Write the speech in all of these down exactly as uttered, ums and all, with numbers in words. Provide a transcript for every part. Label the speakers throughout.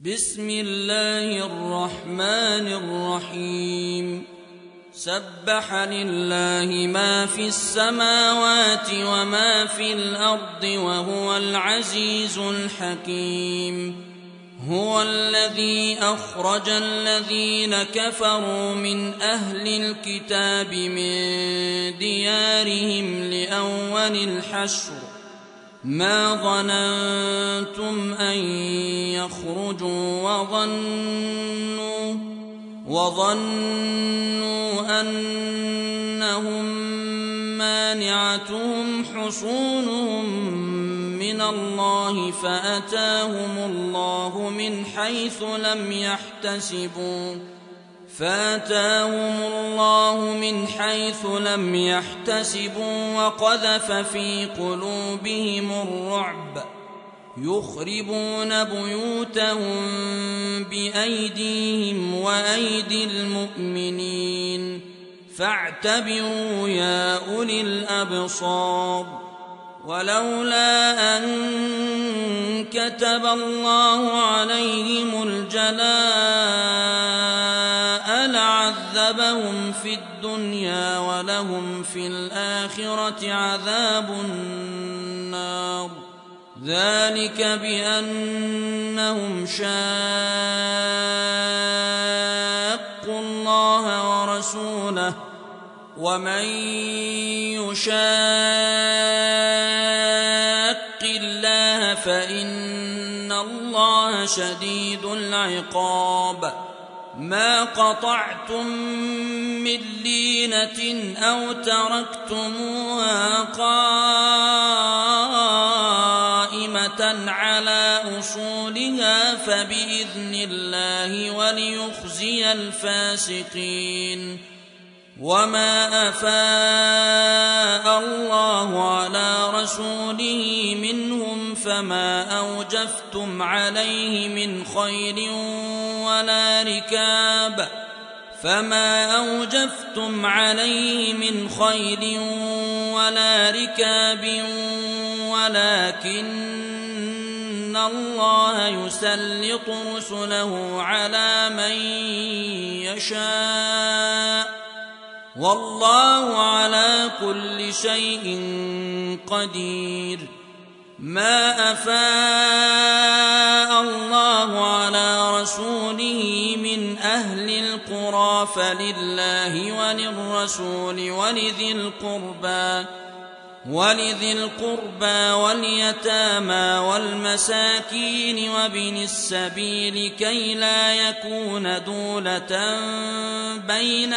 Speaker 1: بسم الله الرحمن الرحيم سبح لله ما في السماوات وما في الأرض وهو العزيز الحكيم هو الذي أخرج الذين كفروا من أهل الكتاب من ديارهم لأول الحشر ما ظننتم أن يخرجوا وظنوا وظنوا أنهم مانعتهم حصونهم من الله فأتاهم الله من حيث لم يحتسبوا فآتاهم الله من حيث لم يحتسبوا وقذف في قلوبهم الرعب يخربون بيوتهم بأيديهم وأيدي المؤمنين فاعتبروا يا أولي الأبصار ولولا أن كتب الله عليهم الجلاء لعذبهم في الدنيا ولهم في الآخرة عذاب النار ذلك بأنهم شاقوا الله ورسوله ومن يشاق الله فإن الله شديد العقاب ما قطعتم من لينة أو تركتموها قائمة على أصولها فبإذن الله وليخزي الفاسقين وما أفاء الله على رسوله منهم فما أوجفتم عليه من خيل ولا ركاب فما أوجفتم عليه من خيل ولا ركاب ولكن الله يسلط رسله على من يشاء والله على كل شيء قدير ما أفاء الله على رسوله من أهل القرى فلله وللرسول ولذي القربى ولذي القربى واليتامى والمساكين وابن السبيل كي لا يكون دولة بين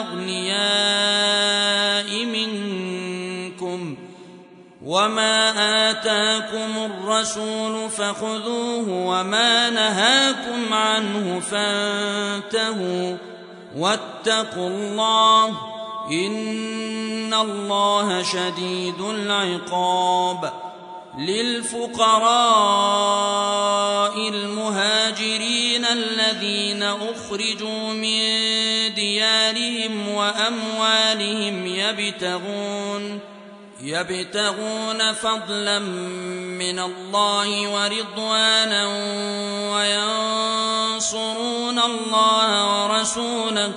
Speaker 1: الأغنياء منكم وما آتاكم الرسول فخذوه وما نهاكم عنه فانتهوا واتقوا الله إن الله شديد العقاب للفقراء المهاجرين الذين أخرجوا من ديارهم وأموالهم يبتغون يبتغون فضلا من الله ورضوانا وينصرون الله ورسوله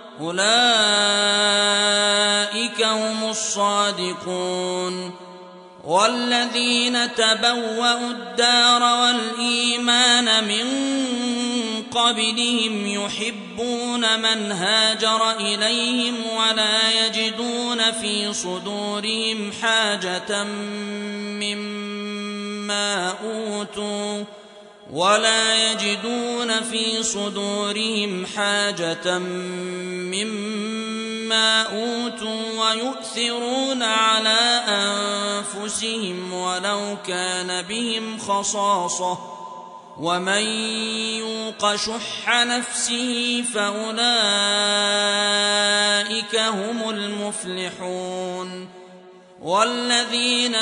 Speaker 1: أولئك هم الصادقون والذين تبوأوا الدار والإيمان من قبلهم يحبون من هاجر إليهم ولا يجدون في صدورهم حاجة مما أوتوا ولا يجدون في صدورهم حاجة مما أوتوا ويؤثرون على أنفسهم ولو كان بهم خصاصة ومن يوق شح نفسه فأولئك هم المفلحون والذين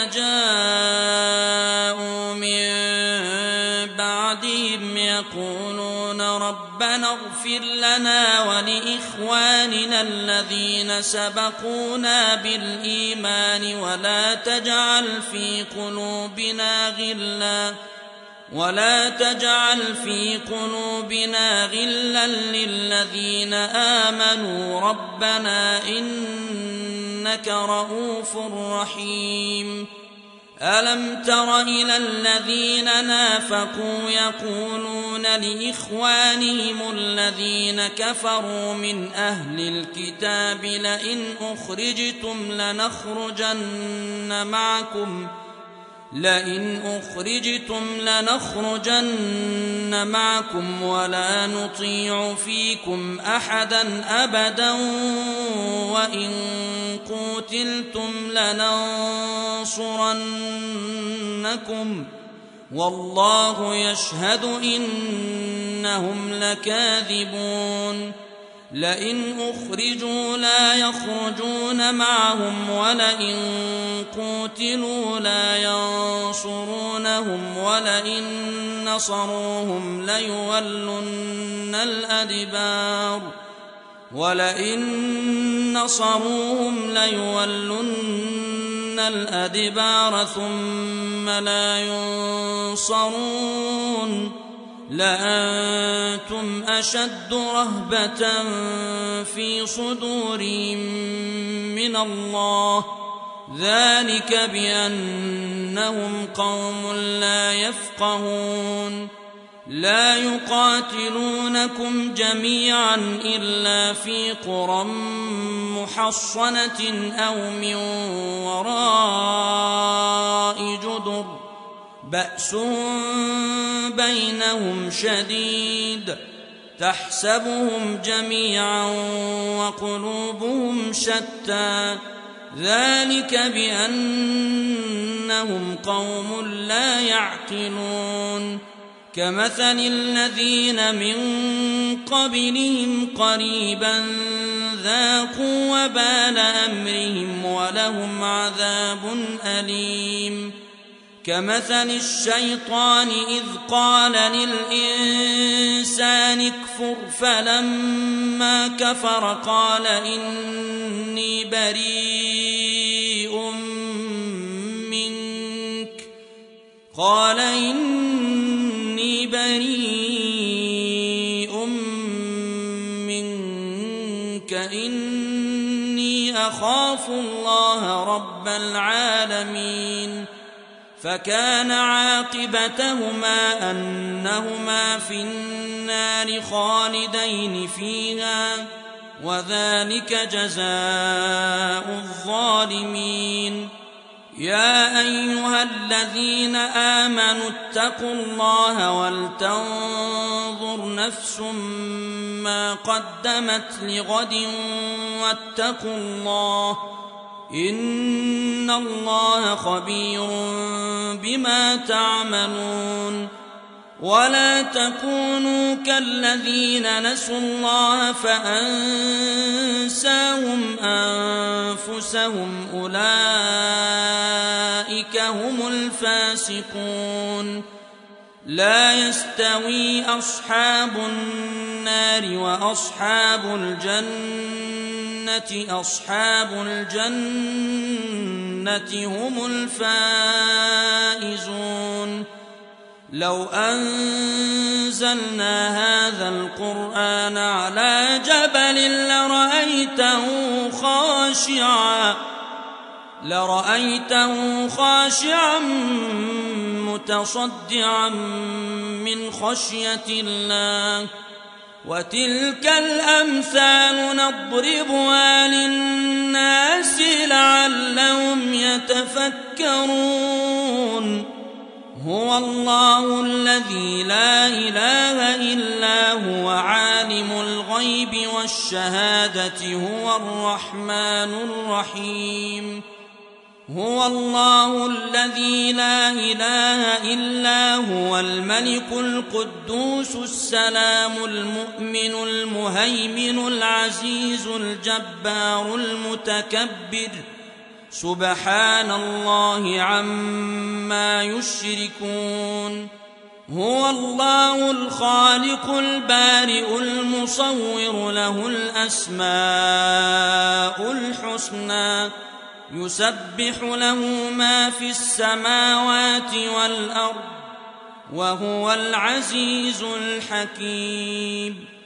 Speaker 1: جاءوا من بعدهم يقولون ربنا اغفر لنا ولإخواننا الذين سبقونا بالإيمان ولا تجعل في قلوبنا غلا ولا تجعل في قلوبنا غلا للذين آمنوا ربنا إنك رءوف رحيم ألم تر إلى الذين نافقوا يقولون لإخوانهم الذين كفروا من أهل الكتاب لئن أخرجتم لنخرجن معكم لئن أخرجتم لنخرجن معكم ولا نطيع فيكم أحدا أبدا وإن قوتلتم لننصرنكم والله يشهد إنهم لكاذبون لئن أخرجوا لا يخرجون معهم ولئن قوتلوا لا ينصرونهم ولئن نصروهم ليولن الأدبار ولئن نصروهم ليولن الأدبار ثم لا ينصرون لأنتم أشد رهبة في صدورهم من الله ذلك بأنهم قوم لا يفقهون لا يقاتلونكم جميعا إلا في قرى محصنة أو من وراء جدر بأسهم بينهم شديد تحسبهم جميعا وقلوبهم شتى ذلك بأنهم قوم لا يعقلون كمثل الذين من قبلهم قريبا ذاقوا وبال أمرهم ولهم عذاب أليم كمثل الشيطان إذ قال للإنسان اكفر فلما كفر قال إني بريء منك قال إني بريء منك إني أخاف الله رب العالمين فكان عاقبتهما أنهما في النار خالدين فيها وذلك جزاء الظالمين يا أيها الذين آمنوا اتقوا الله ولتنظر نفس ما قدمت لغد واتقوا الله إن الله خبير بما تعملون ولا تكونوا كالذين نسوا الله فأنساهم أنفسهم أولئك هم الفاسقون لا يستوي أصحاب النار وأصحاب الجنة أصحاب الجنة هم الفائزون لو أنزلنا هذا القرآن على جبل لرأيته خاشعا لرأيته خاشعا متصدعا من خشية الله وتلك الأمثال نضربها للناس لعلهم يتفكرون هو الله الذي لا إله إلا هو عالم الغيب والشهادة هو الرحمن الرحيم هو الله الذي لا إله إلا هو الملك القدوس السلام المؤمن المهيمن العزيز الجبار المتكبر سبحان الله عما يشركون هو الله الخالق البارئ المصور له الأسماء الحسنى يسبح له ما في السماوات والأرض وهو العزيز الحكيم.